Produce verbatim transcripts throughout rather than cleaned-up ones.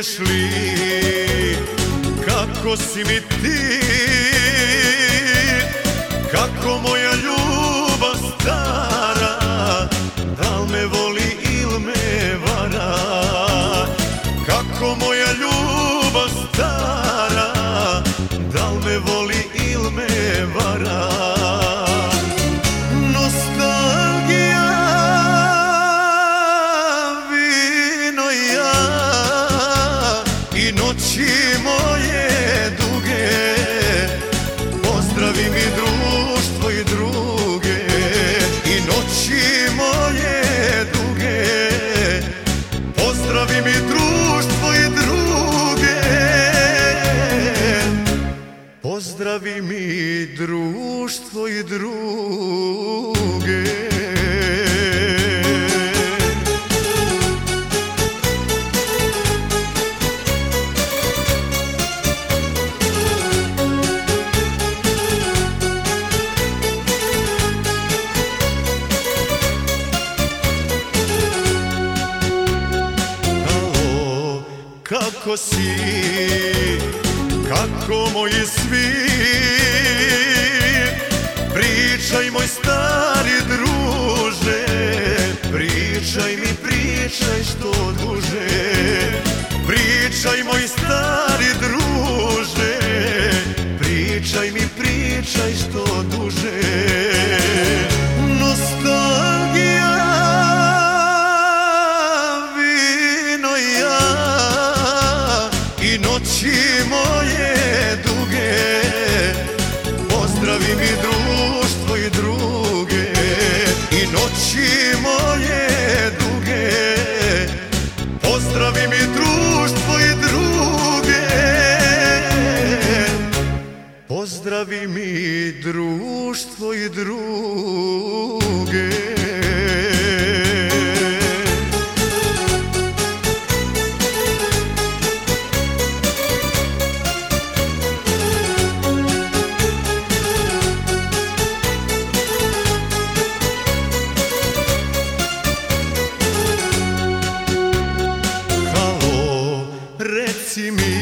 čuješ li kako si mi ti, kako moja ljubav stara, da li me voli il me vara, kako moja ljubav stara, da li me voli il me vara. Nostalgija, vino ja i noći moje duge, pozdravi mi društvo i druge, i noći moje duge, pozdravi mi društvo i druge, pozdravi mi društvo i druge. Kako si, kako moji svi, pričaj moj stari druže, pričaj mi, pričaj što duže, pričaj moj stari druže, pričaj mi, pričaj što duže. Nostalgija, i noći moje duge, pozdravi mi društvo i druge, i noći moje duge, pozdravi mi društvo i druge, pozdravi mi društvo i druge. Reci mi,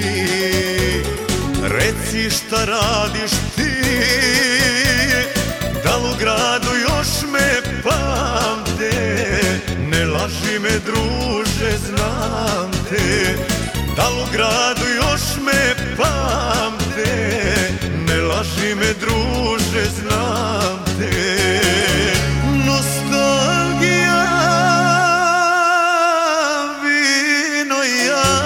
reci šta radiš ti, da li u gradu još me pamte, ne laži me druže, znam te, da li u gradu još me pamte, ne laži me druže, znam te. Nostalgija, vino ja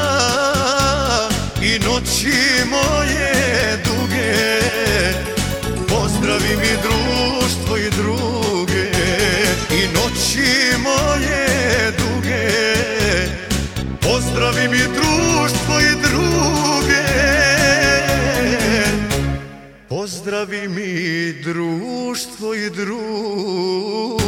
i noći moje duge, pozdravi mi društvo i druge, i noći moje duge, pozdravi mi društvo i druge, pozdravi mi društvo i druge.